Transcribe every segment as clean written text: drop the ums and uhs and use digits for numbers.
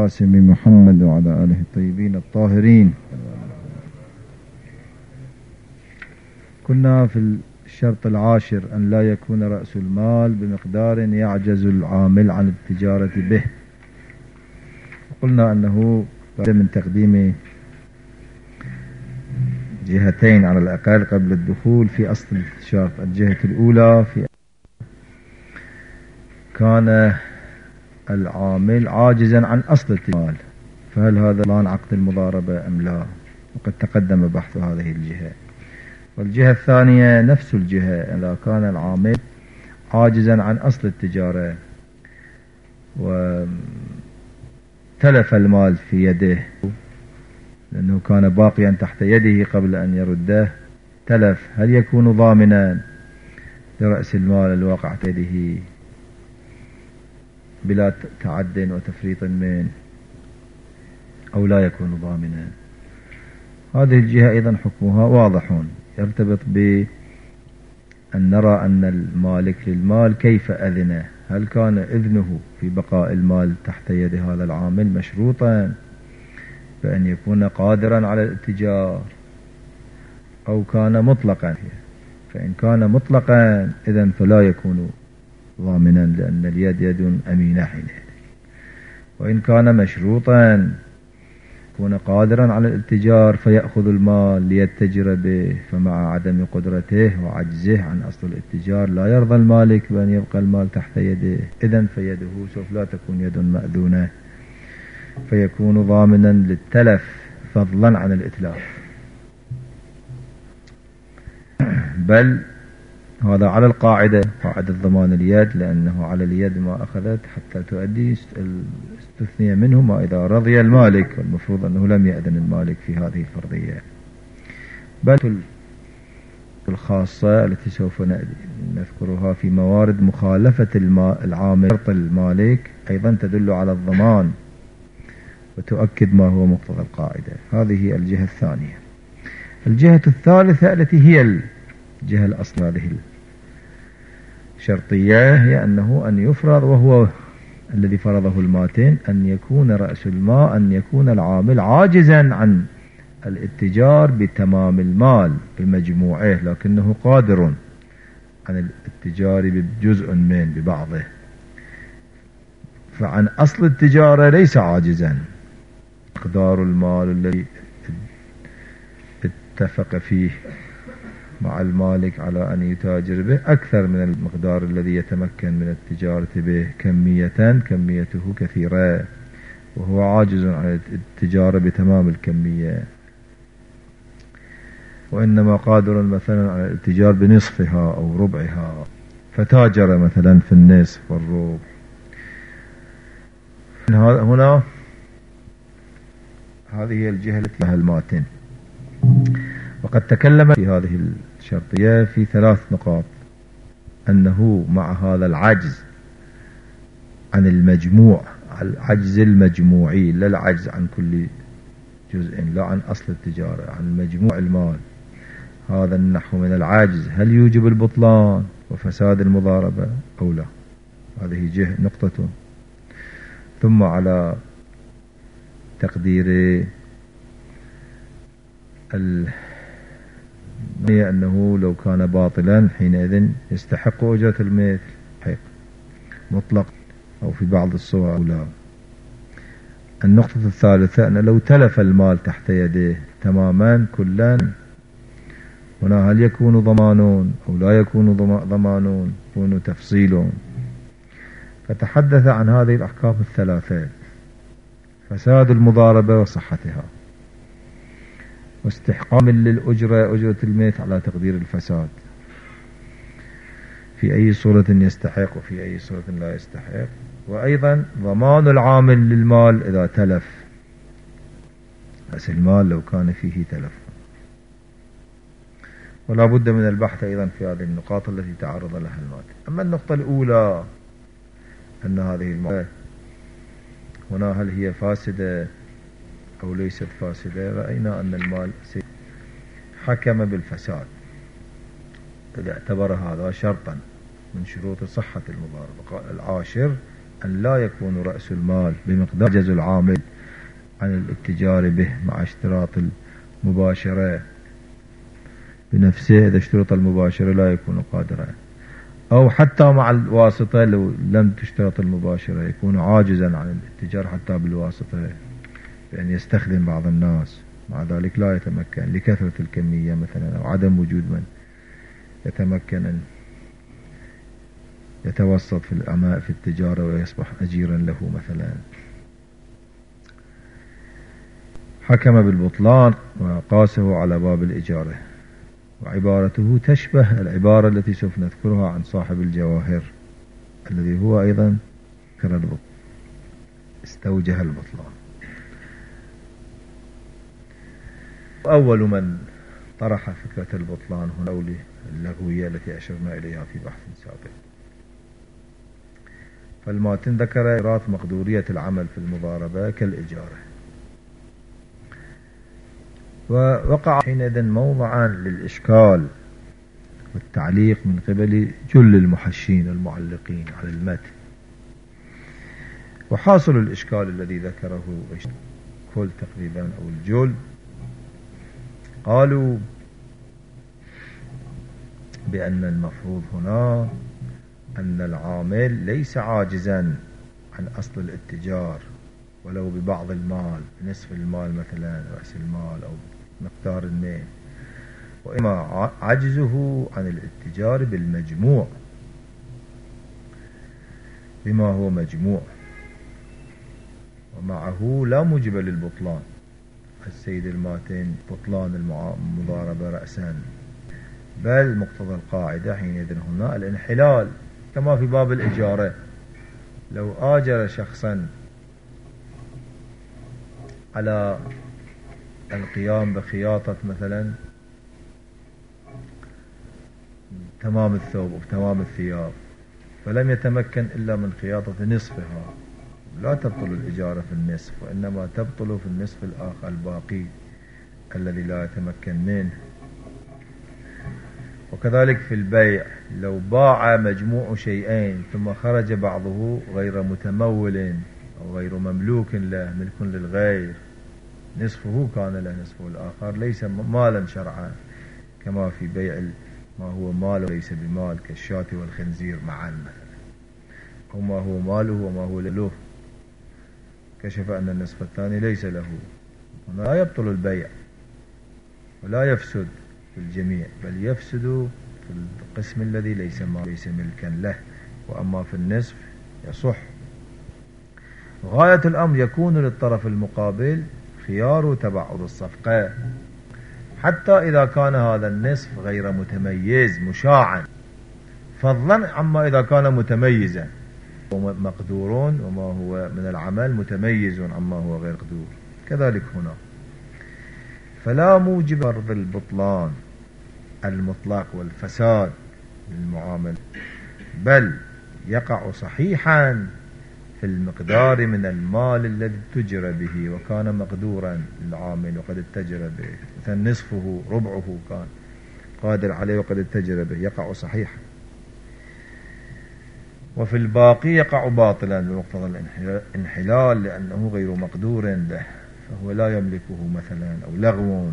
القاسم محمد وعلى آله الطيبين الطاهرين. كنا في الشرط العاشر أن لا يكون رأس المال بمقدار يعجز العامل عن التجارة به. قلنا أنه من تقديم جهتين على الأقل قبل الدخول في أصل الشرط. الجهة الأولى في كان العامل عاجزا عن أصل التجارة، فهل هذا بطلان عقد المضاربة أم لا؟ وقد تقدم بحث هذه الجهة. والجهة الثانية نفس الجهة، إذا كان العامل عاجزا عن أصل التجارة وتلف المال في يده لأنه كان باقيا تحت يده قبل أن يرده، تلف، هل يكون ضامنا لرأس المال الواقع تحت يده بلا تعد وتفريط من، أو لا يكون ضامنا؟ هذه الجهة أيضا حكمها واضح، يرتبط بأن نرى أن المالك للمال كيف أذنه، هل كان إذنه في بقاء المال تحت يد هذا العامل مشروطا بأن يكون قادرا على الاتجار، أو كان مطلقا؟ فإن كان مطلقا إذن فلا يكون ضامنا، لأن اليد يد أمينة حينئذ. وإن كان مشروطا يكون قادرا على الاتجار فيأخذ المال ليتجر به، فمع عدم قدرته وعجزه عن أصل الاتجار لا يرضى المالك بأن يبقى المال تحت يده، إذن فيده سوف لا تكون يد مأذونة، فيكون ضامنا للتلف فضلا عن الإتلاف. بل هذا على القاعدة، قاعدة ضمان اليد، لأنه على اليد ما أخذت حتى تؤدي، استثني منه ما إذا رضي المالك، والمفروض أنه لم يأذن المالك في هذه الفرضية. بل الخاصة التي سوف نذكرها في موارد مخالفة العامل شرط المالك أيضا تدل على الضمان وتؤكد ما هو مقتضى القاعدة. هذه الجهة الثانية. الجهة الثالثة التي هي الجهة الأصل هذه الشرطية، هي أنه أن يفرض، وهو الذي فرضه الماتن، أن يكون رأس المال، أن يكون العامل عاجزا عن الاتجار بتمام المال بمجموعه، لكنه قادر عن الاتجار بجزء من ببعضه، فعن أصل التجارة ليس عاجزا. مقدار المال الذي اتفق فيه مع المالك على أن يتاجر به أكثر من المقدار الذي يتمكن من التجارة به كميته كثيرة، وهو عاجز عن التجارة بتمام الكمية، وإنما قادر مثلا على الاتجار بنصفها أو ربعها، فتاجر مثلا في النصف والربع. هنا هذه الجهة التي لها الماتن. وقد تكلم في هذه الشرطية في 3 نقاط، أنه مع هذا العجز عن المجموع، العجز المجموعي، لا العجز عن كل جزء، لا عن أصل التجارة، عن مجموع المال، هذا النحو من العجز هل يوجب البطلان وفساد المضاربة أو لا؟ هذه نقطة. ثم على تقدير أنه لو كان باطلا حينئذ يستحق أجرة المثل مطلق أو في بعض الصور أو لا. النقطة الثالثة أن لو تلف المال تحت يده تماما كلا، هنا هل يكون ضمانون أو لا يكون ضمانون؟ يكون تفصيلون. فتحدث عن هذه الأحكام الثلاثة: فساد المضاربة وصحتها، واستحقام للأجرة، أجرة المثل على تقدير الفساد، في أي صورة يستحق وفي أي صورة لا يستحق، وأيضا ضمان العامل للمال إذا تلف، رأس المال لو كان فيه تلف. ولا بد من البحث أيضا في هذه النقاط التي تعرض لها المال. أما النقطة الأولى أن هذه المال هنا هل هي فاسدة أو ليست فاسدة؟ رأينا أن المال حكم بالفساد إذا اعتبر هذا شرطا من شروط صحة المضاربة. العاشر أن لا يكون رأس المال بمقدار عجز العامل عن الاتجار به مع اشتراط المباشرة بنفسه. إذا اشترط المباشرة لا يكون قادرا، أو حتى مع الواسطة لو لم تشترط المباشرة يكون عاجزا عن الاتجار حتى بالواسطة، بأن يستخدم بعض الناس، مع ذلك لا يتمكن لكثرة الكمية مثلا أو عدم وجود من يتمكن أن يتوسط في التجارة ويصبح أجيرا له مثلا. حكم بالبطلان وقاسه على باب الإجارة، وعبارته تشبه العبارة التي سوف نذكرها عن صاحب الجواهر الذي هو أيضا استوجه البطلان. أول من طرح فكرة البطلان هنا اللغوية التي أشرنا إليها في بحث سابق. فالماتن ذكر إيراد مقدورية العمل في المضاربة كالإجارة، ووقع حينئذ موضعا للإشكال والتعليق من قبل جل المحشين المعلقين على المتن. وحاصل الإشكال الذي ذكره كل تقريبا أو الجل، قالوا بأن المفروض هنا أن العامل ليس عاجزا عن أصل الاتجار ولو ببعض المال، نصف المال مثلا، رأس المال أو مقدار المال، وإما عجزه عن الاتجار بالمجموع بما هو مجموع، ومعه لا موجب للبطلان. السيد الماتن بطلان المضاربة رأسا، بل مقتضى القاعدة حينئذ هنا الانحلال كما في باب الإجارة. لو آجر شخصا على القيام بخياطة مثلا تمام الثوب أو تمام الثياب، فلم يتمكن إلا من خياطة نصفها، لا تبطل الإجارة في النصف، وإنما تبطل في النصف الآخر الباقي الذي لا يتمكن منه. وكذلك في البيع، لو باع مجموع شيئين ثم خرج بعضه غير متمول أو غير مملوك له، ملك للغير، نصفه كان له نصفه الآخر ليس مالا شرعا، كما في بيع ما هو ماله ليس بمال كالشاة والخنزير معا مثلا، أو ما هو ماله وما هو له، كشف أن النصف الثاني ليس له. هنا لا يبطل البيع ولا يفسد في الجميع، بل يفسد في القسم الذي ليس ملكا له، وأما في النصف يصح. غاية الأمر يكون للطرف المقابل خيار تبعض الصفقة، حتى إذا كان هذا النصف غير متميز مشاعا، فضلا عما إذا كان متميزا مقدور وما هو من العمل متميز عما هو غير مقدور. كذلك هنا فلا موجب فرض البطلان المطلق والفساد للمعامل، بل يقع صحيحا في المقدار من المال الذي اتجر به وكان مقدورا للعامل وقد اتجر به، مثلا نصفه ربعه كان قادر عليه وقد اتجر به، يقع صحيحا. وفي الباقي يقع باطلا بمقتضى الانحلال لأنه غير مقدور له، فهو لا يملكه مثلا أو لغو.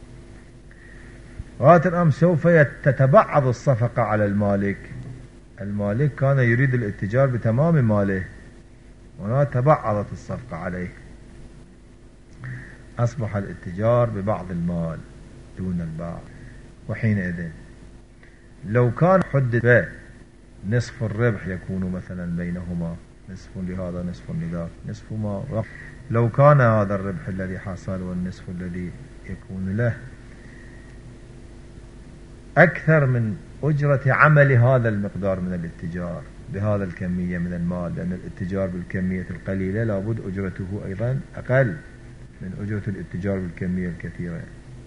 غاية الأمر سوف تتبعض الصفقة على المالك. المالك كان يريد الاتجار بتمام ماله، وهنا تبعضت الصفقة عليه، أصبح الاتجار ببعض المال دون الباقي. وحينئذ لو كان حدد نصف الربح يكون مثلا بينهما، نصف لهذا نصف لذاك، نصف ما لو كان هذا الربح الذي حصل والنصف الذي يكون له أكثر من أجرة عمل هذا المقدار من الاتجار بهذا الكمية من المال، لأن الاتجار بالكمية القليلة لابد أجرته أيضا أقل من أجرة الاتجار بالكمية الكثيرة.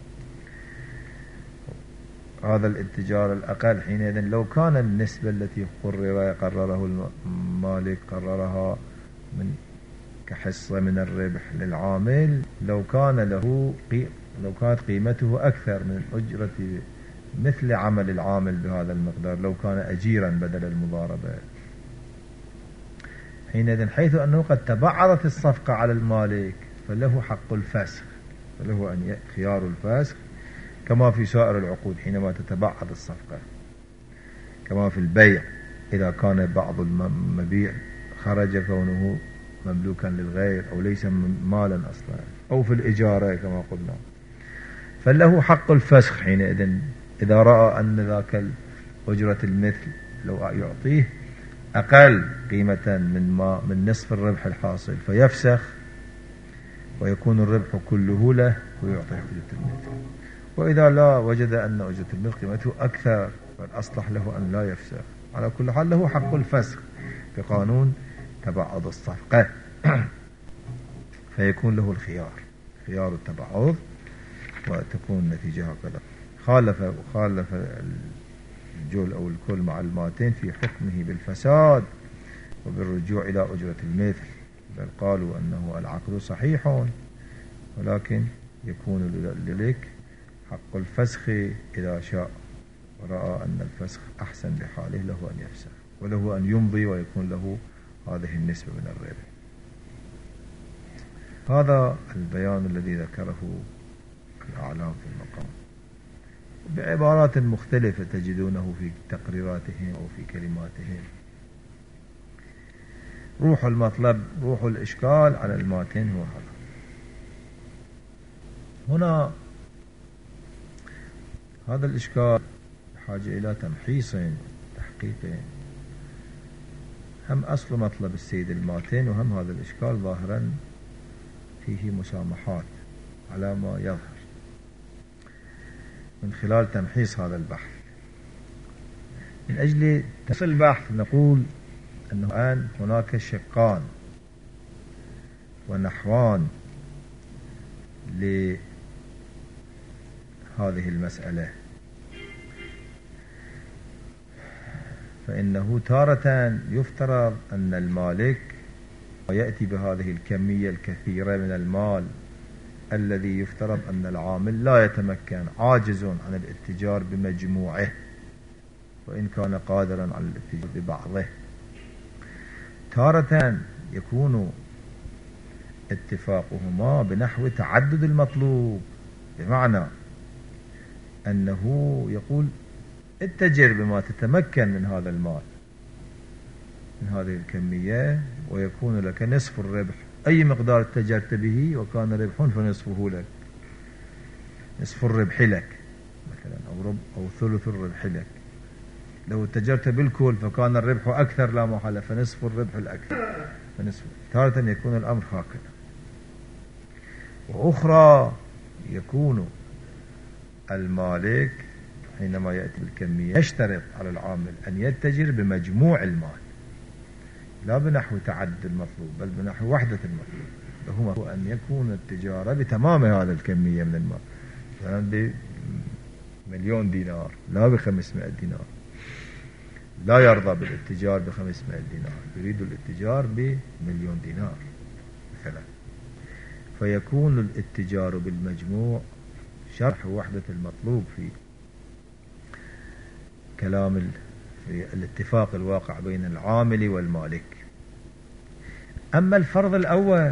هذا الاتجار الأقل حينئذ لو كان النسبة التي قرره المالك قررها من كحصة من الربح للعامل، لو كانت قيمته أكثر من أجرة مثل عمل العامل بهذا المقدار، لو كان أجيرا بدل المضاربة، حينئذ حيث أنه قد تبعضت الصفقة على المالك فله حق الفسخ، فله أن خيار الفسخ كما في سائر العقود حينما تتبعض الصفقة، كما في البيع إذا كان بعض المبيع خرج كونه مملوكا للغير أو ليس مالا أصلا، أو في الإجارة كما قلنا، فله حق الفسخ حينئذ إذا رأى أن ذاك أجرة المثل لو يعطيه أقل قيمة من نصف الربح الحاصل فيفسخ ويكون الربح كله له ويعطيه أجرة المثل. وإذا لا وجد أن أجرة المثل قيمته أكثر فالأصلح له أن لا يفسخ. على كل حال له حق الفسخ في قانون تبعض الصفقة فيكون له خيار التبعض وتكون النتيجة هكذا. خالف الجول أو الكل مع الماتين في حكمه بالفساد وبالرجوع إلى أجرة المثل، بل قالوا أنه العقد صحيح ولكن يكون لذلك حق الفسخ إذا شاء ورأى أن الفسخ أحسن لحاله له أن يفسخ وله أن يمضي ويكون له هذه النسبة من الربح. هذا البيان الذي ذكره الأعلام في المقام بعبارات مختلفة تجدونه في تقريراتهم أو في كلماتهم. روح المطلب، روح الإشكال على الماتن هو هذا. هنا هذا الإشكال بحاجة إلى تمحيص تحقيق، هم أصل مطلب السيد الماتن وهم هذا الإشكال ظاهرا فيه مسامحات على ما يظهر من خلال تمحيص هذا البحث. من أجل تفصيل البحث نقول أنه الآن هناك شقان ونحوان لهذه المسألة، فإنه تارة يفترض أن المالك يأتي بهذه الكمية الكثيرة من المال الذي يفترض أن العامل لا يتمكن، عاجز عن الاتجار بمجموعه وإن كان قادرا على الاتجار ببعضه. تارة يكون اتفاقهما بنحو تعدد المطلوب، بمعنى أنه يقول اتجر بما تتمكن من هذا المال من هذه الكمية ويكون لك نصف الربح، أي مقدار اتجرت به وكان ربح فنصفه لك، نصف الربح لك مثلا أو ثلث الربح لك. لو اتجرت بالكل فكان الربح أكثر لا محالة فنصف الربح الأكثر فنصف. تارة يكون الأمر هكذا، وأخرى يكون المالك حينما يأتي بالكمية يشترط على العامل أن يتجر بمجموع المال لا بنحو تعدد المطلوب بل بنحو وحدة المطلوب، وهو أن يكون التجارة بتمام هذا الكمية من المال، مثلا ب1,000,000 دينار لا ب500 دينار، لا يرضى بالاتجار ب500 دينار، يريد الاتجار ب1,000,000 دينار مثلا، فيكون الاتجار بالمجموع شرح وحدة المطلوب في كلام في الاتفاق الواقع بين العامل والمالك. أما الفرض الأول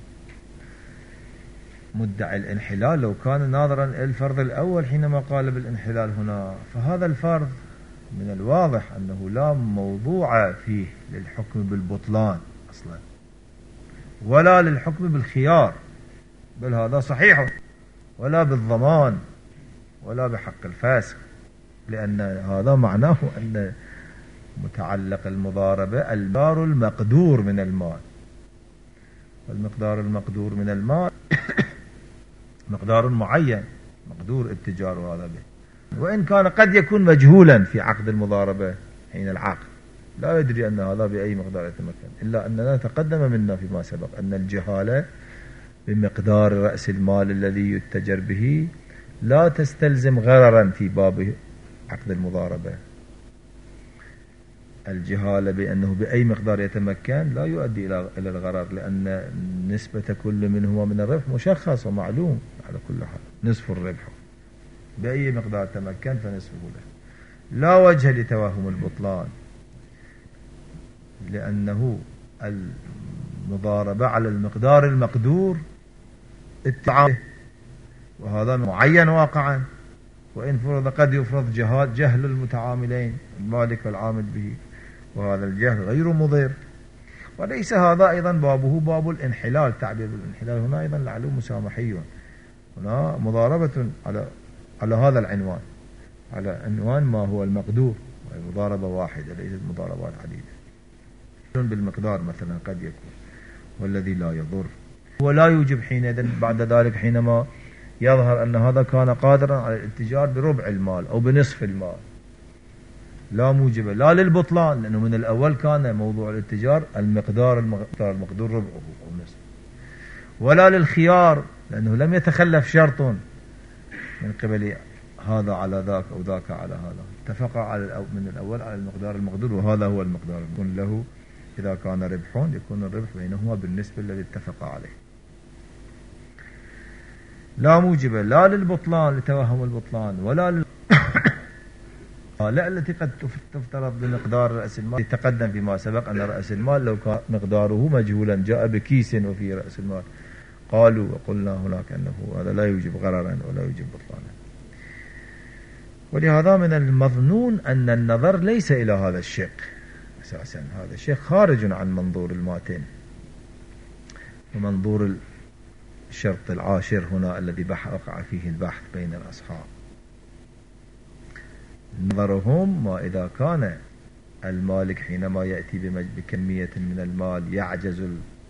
مدعي الانحلال لو كان ناظرا إلى الفرض الأول حينما قال بالانحلال هنا، فهذا الفرض من الواضح أنه لا موضوع فيه للحكم بالبطلان أصلا ولا للحكم بالخيار، بل هذا صحيح، ولا بالضمان ولا بحق الفاسق، لأن هذا معناه أن متعلق المضاربة المقدار المقدور من المال، والمقدار المقدور من المال مقدار معين مقدور اتجار هذا به، وإن كان قد يكون مجهولا في عقد المضاربة حين العقد لا يدري أن هذا بأي مقدار يتمكن، إلا أننا تقدم منا فيما سبق أن الجهالة بمقدار رأس المال الذي يتجر به لا تستلزم غررا في باب عقد المضاربة. الجهالة بأنه بأي مقدار يتمكن لا يؤدي إلى الغرر، لأن نسبة كل منهما من الربح مشخص ومعلوم على كل حال، نصف الربح بأي مقدار تمكن فنصفه له، لا وجه لتوهم البطلان، لأنه المضاربة على المقدار المقدور اتعامل، وهذا معين واقعا، وإن فرض قد يفرض جهل المتعاملين المالك والعامل به، وهذا الجهل غير مضر. وليس هذا أيضا بابه باب الانحلال، تعبير بالانحلال هنا أيضا لعله مسامحي، هنا مضاربة على هذا العنوان، على عنوان ما هو المقدور، مضاربة واحدة ليست مضاربات عديدة. بالمقدار مثلا قد يكون، والذي لا يضر ولا يوجب حينئذ بعد ذلك، حينما يظهر أن هذا كان قادرا على الاتجار بربع المال أو بنصف المال، لا موجب لا للبطلان، لأنه من الأول كان موضوع الاتجار المقدار المقدور ربعه أو نصف، ولا للخيار لأنه لم يتخلف شرط من قبل هذا على ذاك أو ذاك على هذا، اتفق على من الأول على المقدار المقدور، وهذا هو المقدار يكون له. إذا كان ربح يكون الربح بينهما بالنسبة الذي اتفق عليه. لا موجب لا للبطلان لتوهم البطلان، ولا لا التي قد تفترض بمقدار رأس المال. تقدم فيما سبق أن رأس المال لو كان مقداره مجهولا جاء بكيس وفي رأس المال، قالوا وقلنا هناك أنه هذا لا يوجب غررا ولا يوجب بطلانا. ولهذا من المظنون أن النظر ليس إلى هذا الشق أساسا، هذا الشق خارج عن منظور الماتن ومنظور الشرط العاشر هنا الذي وقع فيه البحث بين الأصحاب. نظرهم ما إذا كان المالك حينما يأتي بكمية من المال يعجز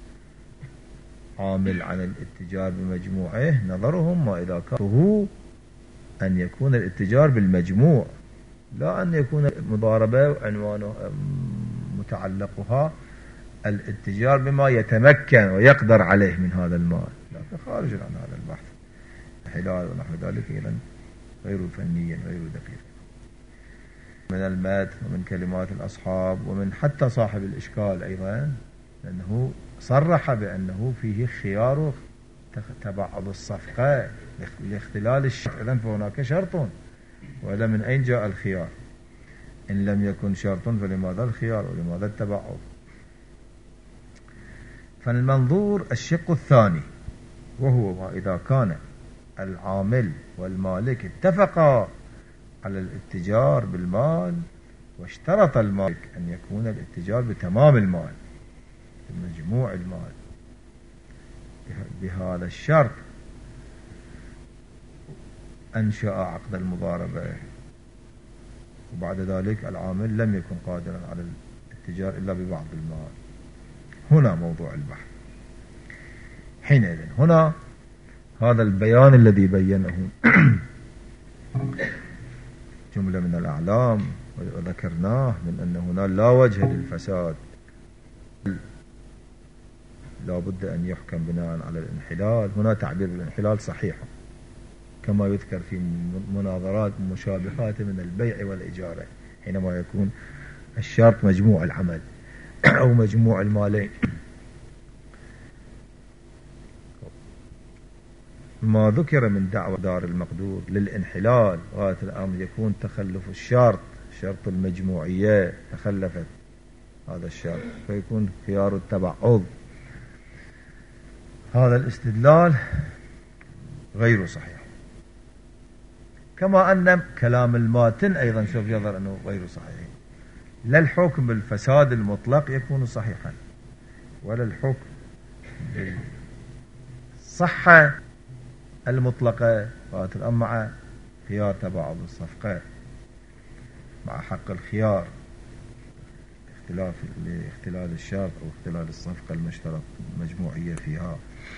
العامل عن الاتجار بمجموعه، نظرهم ما إذا كان أن يكون الاتجار بالمجموع، لا أن يكون مضاربة عنوانه متعلقها الاتجار بما يتمكن ويقدر عليه من هذا المال، لكن خارج عن هذا البحث. الحلال ونحو ذلك إذن غير فني غير دقيق. من المتن ومن كلمات الأصحاب ومن حتى صاحب الإشكال أيضا، لأنه صرح بأنه فيه خيار تبعض الصفقة لاختلال الشرط، إذن فهناك شرط، وإلا من أين جاء الخيار؟ إن لم يكن شرط فلماذا الخيار ولماذا التبعض؟ فالمنظور الشق الثاني، وهو ما إذا كان العامل والمالك اتفقا على الاتجار بالمال، واشترط المالك أن يكون الاتجار بتمام المال بمجموع المال بهذا الشرط، أنشأ عقد المضاربة، وبعد ذلك العامل لم يكن قادرا على الاتجار إلا ببعض المال. هنا موضوع البحث. حينئذ هنا هذا البيان الذي بينه جملة من الأعلام وذكرناه من أن هنا لا وجه للفساد، لا بد أن يحكم بناء على الانحلال. هنا تعبير الانحلال صحيح كما يذكر في مناظرات مشابهات من البيع والإجارة، حينما يكون الشرط مجموع العمل أو مجموع المالين. ما ذكر من دعوى دار المقدور للانحلال غاية الأمر يكون تخلف الشرط، شرط المجموعية تخلفت هذا الشرط فيكون خيار التبعض. هذا الاستدلال غير صحيح، كما أن كلام الماتن أيضا سوف يظهر أنه غير صحيح. لا الحكم بالفساد المطلق يكون صحيحا، ولا الحكم بالصحة المطلقة مع خيار تبعض الصفقة، مع حق الخيار لاختلال الشرط أو اختلال الصفقة المشترط المجموعية فيها.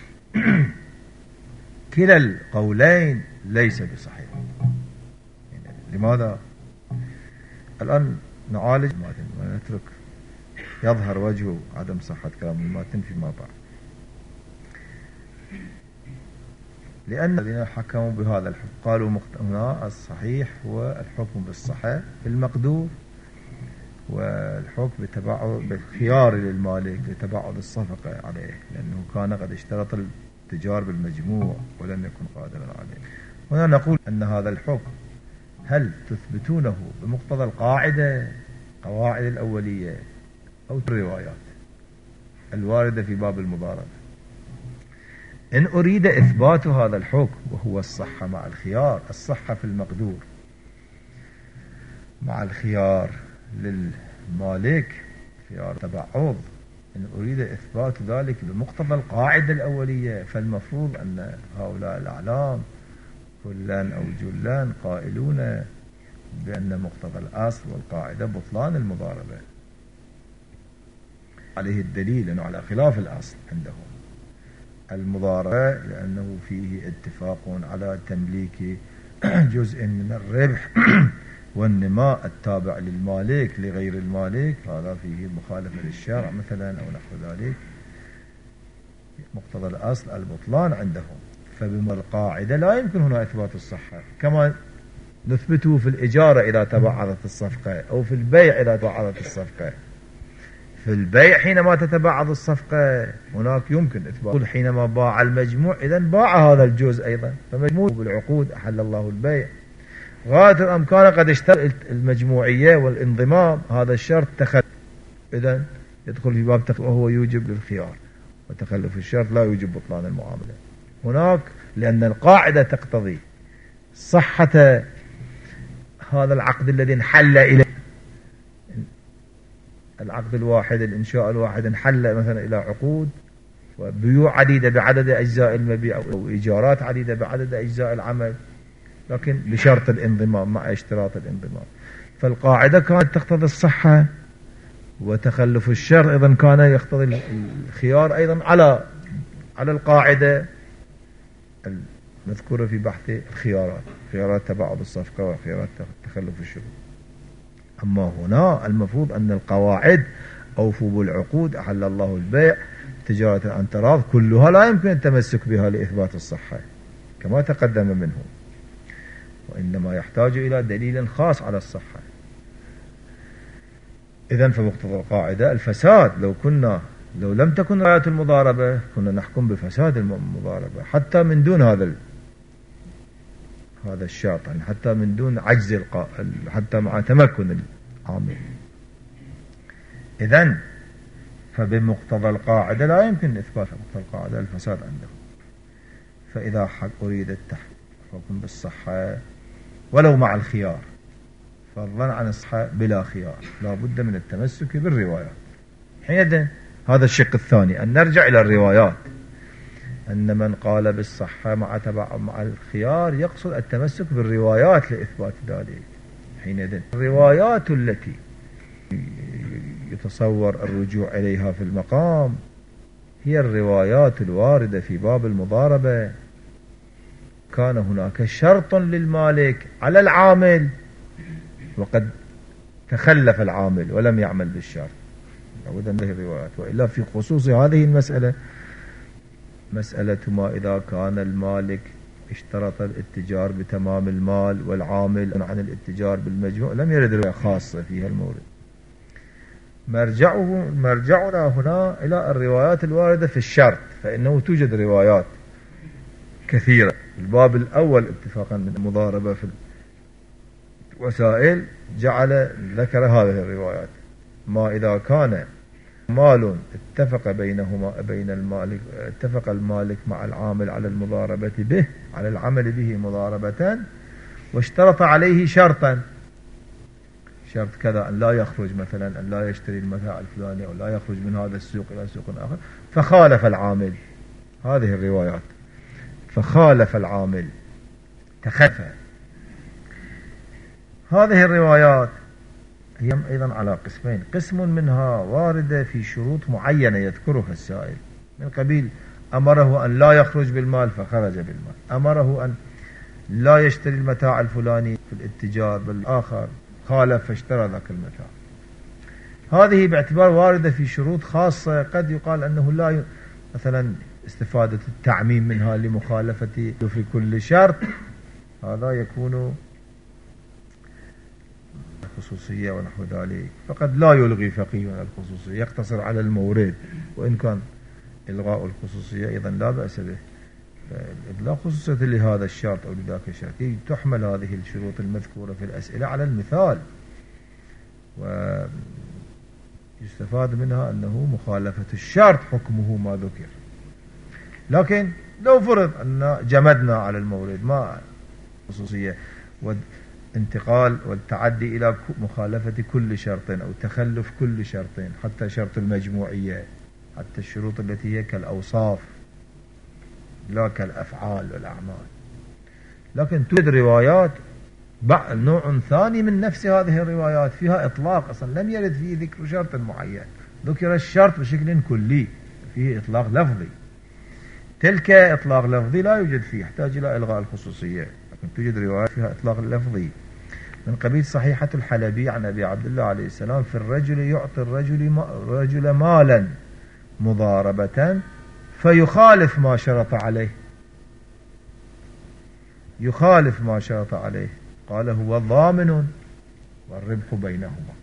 كلا القولين ليس بصحيح. لماذا؟ الآن نعالج الماتن ونترك يظهر وجه عدم صحة كلام الماتن فيما بعد. لأن الذين حكموا بهذا الحكم قالوا هنا الصحيح هو الحكم بالصحة في المقدور، والحكم بالخيار للمالك لتبعض الصفقة عليه، لأنه كان قد اشترط التجار بالمجموع ولم يكن قادرا عليه. هنا نقول أن هذا الحكم هل تثبتونه بمقتضى القواعد الأولية أو الروايات؟ الواردة في باب المضاربة. إن أريد إثبات هذا الحكم وهو الصحة مع الخيار، الصحة في المقدور مع الخيار للمالك، خيار تبعوض، إن أريد إثبات ذلك بمقتضى القاعدة الأولية، فالمفروض أن هؤلاء الأعلام كلان أو جلان قائلون بأن مقتضى الأصل والقاعدة بطلان المضاربة. عليه الدليل أنه على خلاف الأصل عندهم المضاربة، لأنه فيه اتفاق على تمليك جزء من الربح والنماء التابع للمالك لغير المالك، هذا فيه مخالفة للشرع مثلا أو نحو ذلك. مقتضى الأصل البطلان عندهم، فبما القاعدة لا يمكن هنا إثبات الصحة، كما نثبته في الإجارة إذا تبعضت الصفقة، أو في البيع إذا تبعضت الصفقة. في البيع حينما تتبعض الصفقة هناك يمكن إثبات، حينما باع المجموع إذن باع هذا الجزء أيضا، فمجموع بالعقود أحل الله البيع. غاية الأمكان قد اشترط المجموعية والانضمام، هذا الشرط تخلف، إذن يدخل في باب تخلف وهو يوجب للخيار، وتخلف الشرط لا يوجب بطلان المعاملة هناك، لأن القاعدة تقتضي صحة هذا العقد الذي انحل إليه. العقد الواحد، الإنشاء الواحد انحل مثلا إلى عقود وبيوع عديدة بعدد أجزاء المبيع، أو إيجارات عديدة بعدد أجزاء العمل، لكن بشرط الانضمام مع اشتراط الانضمام. فالقاعدة كانت تقتضي الصحة، وتخلف الشرط أيضا كان يقتضي الخيار أيضا على القاعدة المذكورة في بحث الخيارات، خيارات تبعض الصفقة وخيارات تخلف الشروط. أما هنا المفروض أن القواعد أوفوا بالعقود أحل الله البيع تجارة عن تراض كلها لا يمكن التمسك بها لإثبات الصحة كما تقدم منه، وإنما يحتاج إلى دليل خاص على الصحة. إذن فمقتضى القاعدة الفساد، لو لم تكن روايات المضاربة كنا نحكم بفساد المضاربة حتى من دون هذا الشرط، يعني حتى من دون عجز حتى مع تمكن العامل. إذن فبمقتضى القاعدة لا يمكن إثبات مقتضى القاعدة الفساد عندهم. فإذا أريد الحكم بالصحة ولو مع الخيار، فضلا عن الصحة بلا خيار، لا بد من التمسك بالروايات. حينئذ هذا الشق الثاني، أن نرجع إلى الروايات، أن من قال بالصحة مع الخيار يقصد التمسك بالروايات لإثبات ذلك. حينئذ الروايات التي يتصور الرجوع إليها في المقام هي الروايات الواردة في باب المضاربة. كان هناك شرط للمالك على العامل وقد تخلف العامل ولم يعمل بالشرط، لابد من الروايات. وإلا في خصوص هذه المسألة، مسألة ما إذا كان المالك اشترط الاتجار بتمام المال والعامل عن الاتجار بالمجموع، لم يرد رواية خاصة فيها المورد. مرجعنا هنا إلى الروايات الواردة في الشرط، فإنه توجد روايات كثيرة. الباب الأول اتفاقا من المضاربة في الوسائل ذكر هذه الروايات. ما إذا كان مال اتفق المالك مع العامل على المضاربة به، على العمل به مضاربة، واشترط عليه شرطا، شرط كذا أن لا يخرج مثلا، أن لا يشتري المتاع الفلاني، أو لا يخرج من هذا السوق إلى سوق آخر، فخالف العامل. هذه الروايات فخالف العامل تخلف. هذه الروايات هي أيضا على قسمين، قسم منها واردة في شروط معينة يذكرها السائل، من قبيل أمره أن لا يخرج بالمال فخرج بالمال، أمره أن لا يشتري المتاع الفلاني في الاتجار بالآخر خالف فاشترى ذاك المتاع. هذه باعتبار واردة في شروط خاصة، قد يقال أنه لا مثلا استفادة التعميم منها لمخالفة في كل شرط، هذا يكون خصوصية ونحو ذلك، فقد لا يلغي فقيه الخصوصية، يقتصر على المورد، وإن كان إلغاء الخصوصية أيضا لا بأس به. لا خصوصية لهذا الشرط أو لذاك الشرط، تحمل هذه الشروط المذكورة في الأسئلة على المثال، يستفاد منها أنه مخالفة الشرط حكمه ما ذكر. لكن لو فرض أن جمدنا على المورد ما خصوصية والانتقال والتعدي إلى مخالفة كل شرط أو تخلف كل شرط، حتى شرط المجموعية، حتى الشروط التي هي كالأوصاف لا كالأفعال والأعمال. لكن توجد روايات نوع ثاني من نفس هذه الروايات فيها إطلاق، أصلا لم يرد فيه ذكر شرط معين، ذكر الشرط بشكل كلي، فيه إطلاق لفظي. تلك إطلاق لفظي لا يوجد فيه، يحتاج إلى إلغاء الخصوصية. لكن توجد روايات فيها إطلاق لفظي من قبيل صحيحة الحلبي عن أبي عبد الله عليه السلام: في الرجل يعطي الرجل مالا مضاربة فيخالف ما شرط عليه، يخالف ما شرط عليه، قال هو ضامن والربح بينهما.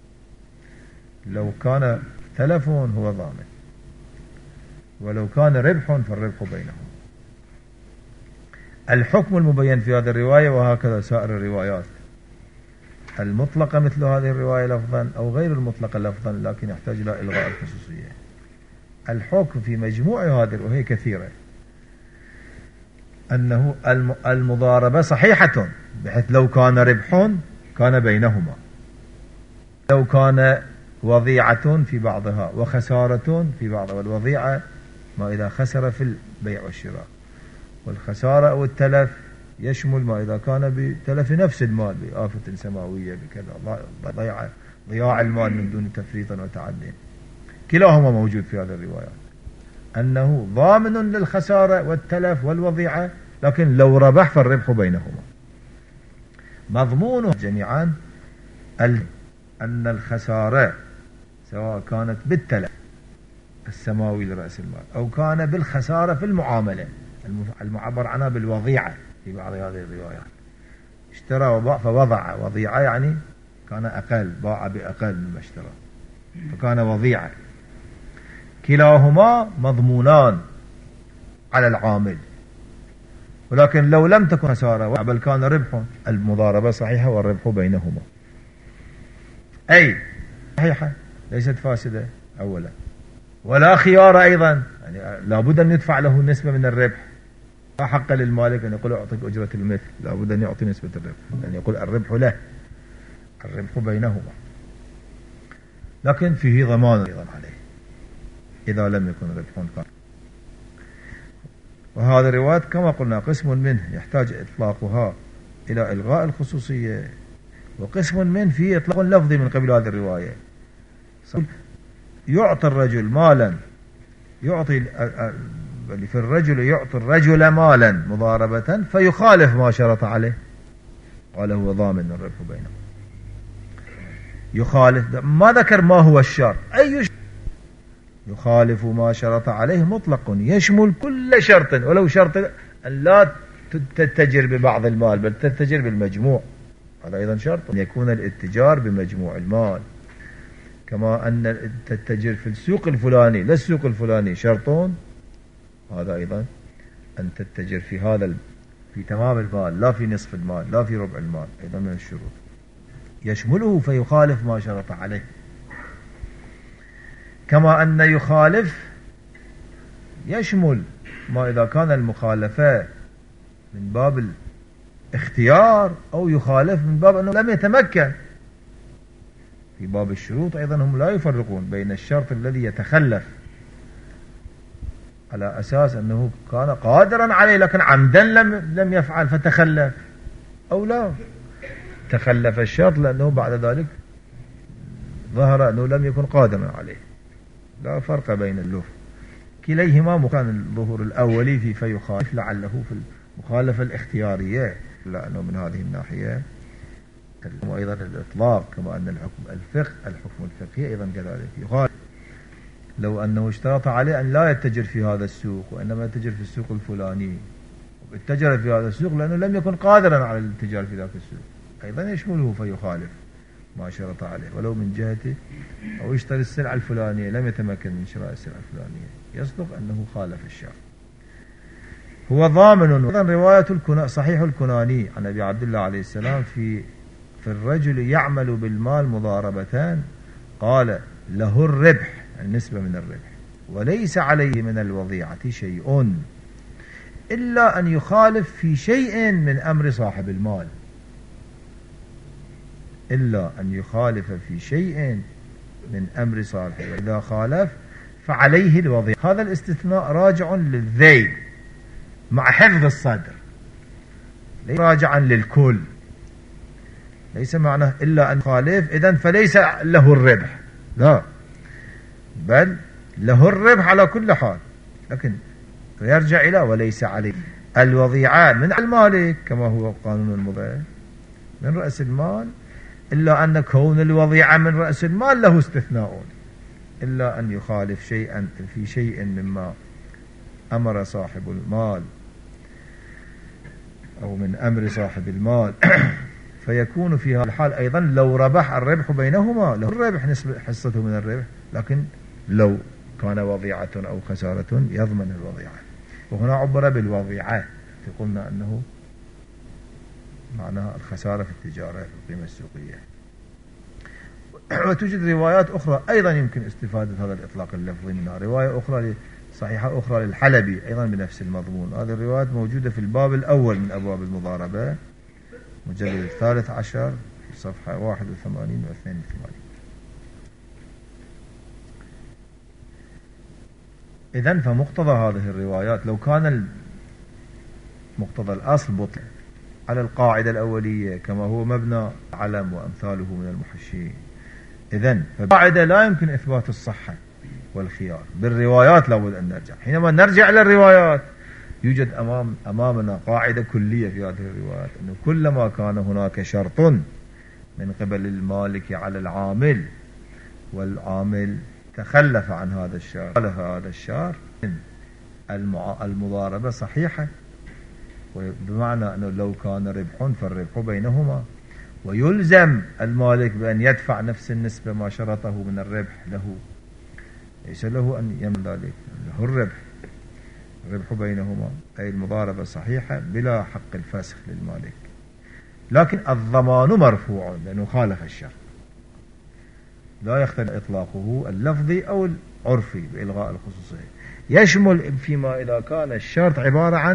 لو كان تلف هو ضامن، ولو كان ربح فالربح بينهما. الحكم المبين في هذه الرواية وهكذا سائر الروايات المطلقة مثل هذه الرواية لفظا أو غير المطلقة لفظا، لكن يحتاج إلى إلغاء الخصوصية. الحكم في مجموع هذه وهي كثيرة أنه المضاربة صحيحة، بحيث لو كان ربح كان بينهما، لو كان وضيعة في بعضها وخسارة في بعضها، والوضيعة ما إذا خسر في البيع والشراء، والخسارة أو التلف يشمل ما إذا كان بتلف نفس المال بآفة سماوية بكذا، ضياع المال من دون تفريط وتعد. كلاهما موجود في هذه الروايات، أنه ضامن للخسارة والتلف والوضيعة، لكن لو ربح فالربح بينهما. مضمونه جميعا أن الخسارة سواء كانت بالتلف السماوي لرأس المال أو كان بالخسارة في المعاملة المعبر عنها بالوضيعة في بعض هذه الروايات، اشترى وباع فوضع وضيعة، يعني كان أقل، باع بأقل مما اشترى فكان وضيعة. كلاهما مضمونان على العامل، ولكن لو لم تكن خسارة بل كان ربح، المضاربة صحيحة والربح بينهما، أي صحيحة ليست فاسدة أولا، ولا خيار أيضا، يعني لابد أن يدفع له نسبة من الربح. لا حق للمالك أن يقول أعطيك أجرة المثل، لابد أن يعطي نسبة الربح، أن يقول الربح له، الربح بينهما، لكن فيه ضمان أيضا عليه إذا لم يكن ربح كان. وهذا الروايات كما قلنا قسم منه يحتاج إطلاقها إلى إلغاء الخصوصية، وقسم منه فيه إطلاق لفظي من قبل هذه الرواية. يعطي الرجل مالا، يعطي في الرجل يعطي الرجل مالا مضاربة فيخالف ما شرط عليه، قال هو ضامن الربح بينه. يخالف ما ذكر ما هو الشرط، أي شرط يخالف ما شرط عليه مطلق يشمل كل شرط، ولو شرط أن لا تتجر ببعض المال بل تتجر بالمجموع، هذا أيضا شرط أن يكون الاتجار بمجموع المال، كما أن تتجر في السوق الفلاني لا السوق الفلاني شرطون، هذا أيضا أن تتجر في هذا في تمام المال لا في نصف المال لا في ربع المال، أيضا من الشروط يشمله فيخالف ما شرط عليه. كما أن يخالف يشمل ما إذا كان المخالفة من باب الاختيار أو يخالف من باب أنه لم يتمكن. في باب الشروط أيضا هم لا يفرقون بين الشرط الذي يتخلف على أساس أنه كان قادرا عليه لكن عمدا لم يفعل فتخلف، أو لا تخلف الشرط لأنه بعد ذلك ظهر أنه لم يكن قادرا عليه، لا فرق بين اللف، كليهما مكان الظهور الأولي فيخالف لعله في المخالفة الاختيارية، لأنه من هذه الناحية. وأيضا الإطلاق كما أن الحكم الفقهي أيضا كذلك يخالف، لو أنه اشترط عليه أن لا يتجر في هذا السوق وإنما يتجر في السوق الفلاني، اتجر في هذا السوق لأنه لم يكن قادرا على الاتجار في ذاك السوق، أيضا يشمله فيخالف ما شرط عليه، ولو من جهته أو يشتري السلعة الفلانية لم يتمكن من شراء السلعة الفلانية، يصدق أنه خالف الشرط. هو ضامن. أيضا رواية صحيح الكناني عن أبي عبد الله عليه السلام في الرجل يعمل بالمال مضاربتان، قال له الربح، النسبة من الربح، وليس عليه من الوضيعة شيء إلا أن يخالف في شيء من أمر صاحب المال، إلا أن يخالف في شيء من أمر صاحب، إذا خالف فعليه الوضيعة. هذا الاستثناء راجع للذيل مع حفظ الصدر، ليس راجعا للكل، ليس معناه إلا أن يخالف إذن فليس له الربح، لا، بل له الربح على كل حال، لكن يرجع إلى وليس عليه الوضيعة من المالك كما هو قانون المضاربة من رأس المال، إلا أن كون الوضيعة من رأس المال له استثناء، إلا أن يخالف شيئا في شيء مما أمر صاحب المال أو من أمر صاحب المال فيكون في هذا الحال أيضا لو ربح الربح بينهما، له الربح نسبة حصته من الربح، لكن لو كان وضيعة أو خسارة يضمن الوضيعة. وهنا عبر بالوضيعة، قلنا أنه معناها الخسارة في التجارة في القيمة السوقية. وتوجد روايات أخرى أيضا يمكن استفادة هذا الإطلاق اللفظي منها، رواية أخرى صحيحة أخرى للحلبي أيضا بنفس المضمون. هذه الروايات موجودة في الباب الأول من أبواب المضاربة، مجلد 13 في صفحة 81 و 82. إذن فمقتضى هذه الروايات لو كان مقتضى الأصل بطل على القاعدة الأولية كما هو مبنى علم وأمثاله من المحشين، إذن فالقاعدة لا يمكن إثبات الصحة والخيار، بالروايات لابد أن نرجع. حينما نرجع إلى الروايات يوجد أمامنا قاعدة كلية في هذه الروايات، أنه كلما كان هناك شرط من قبل المالك على العامل والعامل تخلف عن هذا الشرط، خالف هذا الشرط، المضاربة صحيحة، بمعنى أنه لو كان ربح فالربح بينهما، ويلزم المالك بأن يدفع نفس النسبة ما شرطه من الربح له، ليس له أن يمل ذلك، له الربح بينهما، أي المضاربة صحيحة بلا حق الفسخ للمالك، لكن الضمان مرفوع لأنه خالف الشرط، لا يختلف إطلاقه اللفظي أو العرفي بإلغاء الخصوصية، يشمل فيما إذا كان الشرط عبارة عن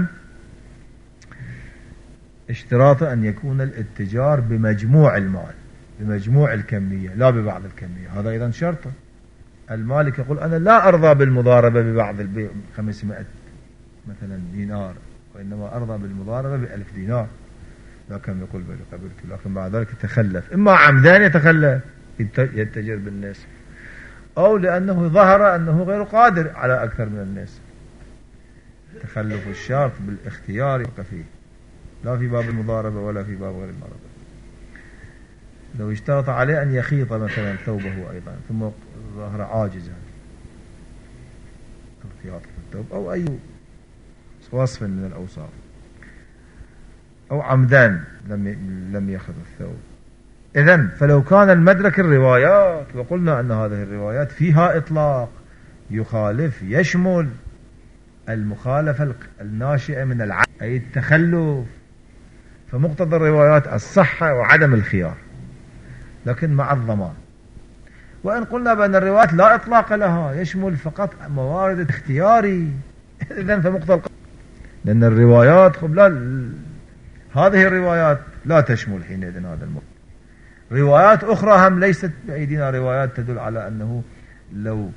اشتراط أن يكون الاتجار بمجموع المال، بمجموع الكمية لا ببعض الكمية، هذا أيضا شرط. المالك يقول أنا لا أرضى بالمضاربة ببعض 500 مثلا دينار، وإنما أرضى بالمضاربة ب1000 دينار، لكن يقول بل قبلت، لكن بعد ذلك يتخلف، إما عمدان يتخلف يتجر بالنسب، أو لأنه ظهر أنه غير قادر على أكثر من النسب، تخلف الشرط بالاختيار فيه، لا في باب المضاربة ولا في باب غير المضاربة. لو اشترط عليه أن يخيط مثلا ثوبه أيضا ثم ظهر عاجزا الخياط في الثوب أو أي وصف من الأوصاف، أو عمدان لم يخذ الثوب. إذن فلو كان المدرك الروايات، وقلنا أن هذه الروايات فيها إطلاق يخالف يشمل المخالفة الناشئة من العدم أي التخلف، فمقتضى الروايات الصحة وعدم الخيار، لكن مع الضمان. وإن قلنا بأن الروايات لا إطلاق لها يشمل فقط موارد الاختياري، إذن فمقتضى لأن الروايات هذه الروايات لا تشمل حينئذ هذا المقتضى. روايات أخرى هم ليست بأيدينا روايات تدل على أنه لو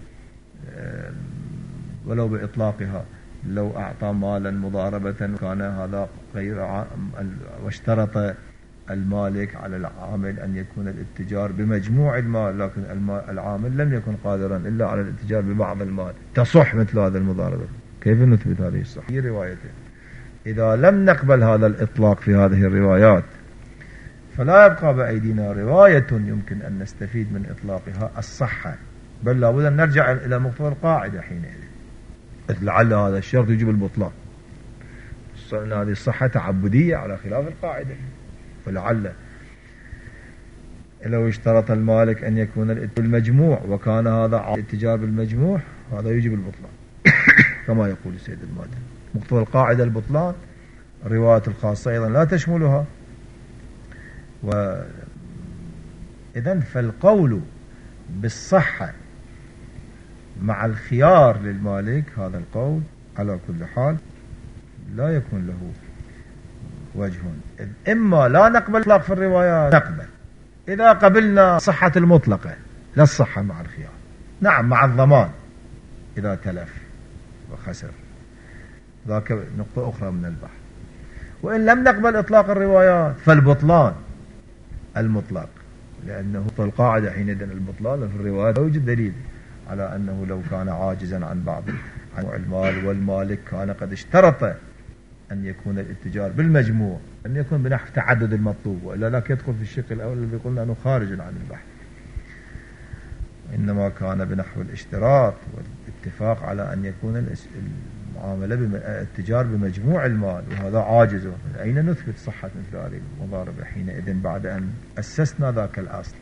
ولو بإطلاقها لو أعطى مالا مضاربة كان هذا غير واشترط المالك على العامل أن يكون الاتجار بمجموع المال، لكن العامل لم يكن قادرا إلا على الاتجار ببعض المال، تصح مثل هذا المضاربة. كيف نثبت هذه الصحة؟ هي روايتين. إذا لم نقبل هذا الإطلاق في هذه الروايات فلا يبقى بأيدينا رواية يمكن أن نستفيد من إطلاقها الصحة، بل لابد أن نرجع إلى مقتضى القاعدة حينئذ، لعل هذا الشرط يجب البطلان، هذه الصحة تعبدية على خلاف القاعدة، فلعل لو اشترط المالك أن يكون المجموع وكان هذا الاتجار بالمجموع هذا يجب البطلان كما يقول السيد المادة، مقتضى القاعدة البطلان. الروايات الخاصة أيضا لا تشملها. إذن فالقول بالصحة مع الخيار للمالك هذا القول على كل حال لا يكون له وجه. إما لا نقبل الإطلاق في الروايات نقبل إذا قبلنا صحة المطلقة لا الصحة مع الخيار، نعم مع الضمان إذا تلف وخسر، ذاك نقطة أخرى من البحث. وإن لم نقبل إطلاق الروايات فالبطلان المطلق، لأنه القاعدة حينئذ البطلان في الروايات لا يوجد دليل على أنه لو كان عاجزا عن بعض أنواع المال والمالك كان قد اشترط أن يكون الاتجار بالمجموع، أن يكون بنحو تعدد المطلوب، وإلا لا يدخل في الشق الأول الذي قلنا أنه خارج عن البحث، إنما كان بنحو الاشتراط والاتفاق على أن يكون المعاملة الاتجار بمجموع المال، وهذا عاجز. أين نثبت صحة مثل هذه المضاربة حينئذ بعد أن أسسنا ذاك الأصل؟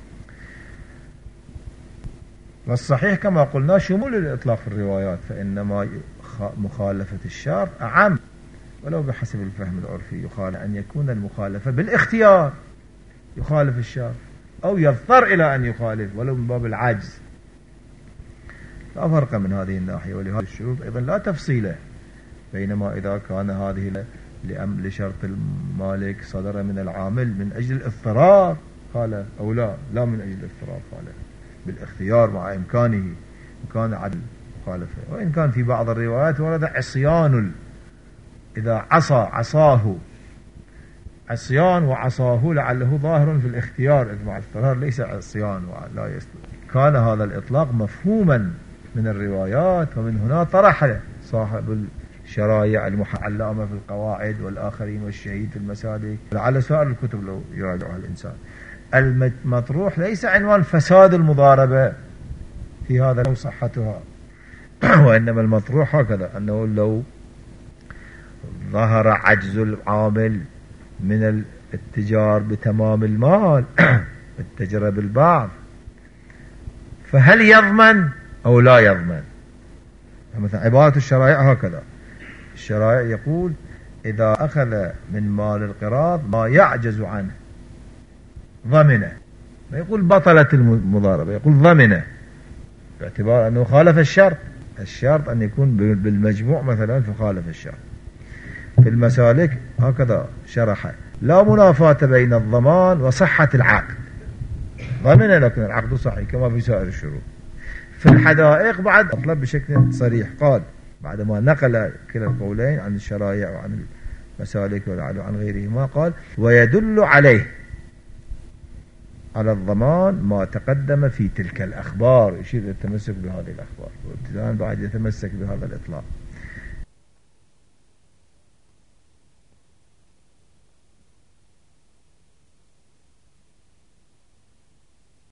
والصحيح كما قلنا شمول الإطلاق في الروايات، فإنما مخالفة الشرط أعم ولو بحسب الفهم العرفي، يقال أن يكون المخالفة بالاختيار يخالف الشرط، أو يضطر إلى أن يخالف ولو من باب العجز. لا فرق من هذه الناحية. ولهذا الشروط أيضا لا تفصيله، بينما إذا كان هذه لشرط المالك صدر من العامل من أجل الاضطرار قال أو لا من أجل الاضطرار قال بالاختيار مع إمكانه كان عدل مخالفة. وإن كان في بعض الروايات ورد عصيان، إذا عصاه عصيان وعصاه لعله ظاهر في الاختيار، إذ مع الاضطرار ليس عصيان ولا يسلم. كان هذا الإطلاق مفهوما من الروايات، ومن هنا طرح صاحب الشرايع المعلمة في القواعد والآخرين والشهيد في المسالك على سائر الكتب لو يراجعها الإنسان. المطروح ليس عنوان فساد المضاربة في هذا أو صحتها وإنما المطروح هكذا، أنه لو ظهر عجز العامل من الاتجار بتمام المال التجرى بالبعض فهل يضمن أو لا يضمن؟ مثلا عبارة الشرائع هكذا، الشرائع يقول إذا أخذ من مال القراض ما يعجز عنه ضمنه، ما يقول بطلت المضاربة، يقول ضمنه، باعتبار أنه خالف الشرط أن يكون بالمجموع مثلا فخالف الشرط. في المسالك هكذا شرح لا منافاة بين الضمان وصحة العقد، ضمن لكن العقد صحيح كما في سائر الشروط. في الحدائق بعد أطلب بشكل صريح، قال بعدما نقل كلا القولين عن الشرائع وعن المسالك وعن غيرهما، قال ويدل عليه على الضمان ما تقدم في تلك الأخبار، يشير التمسك بهذه الأخبار، وابتداء بعد يتمسك بهذا الإطلاق.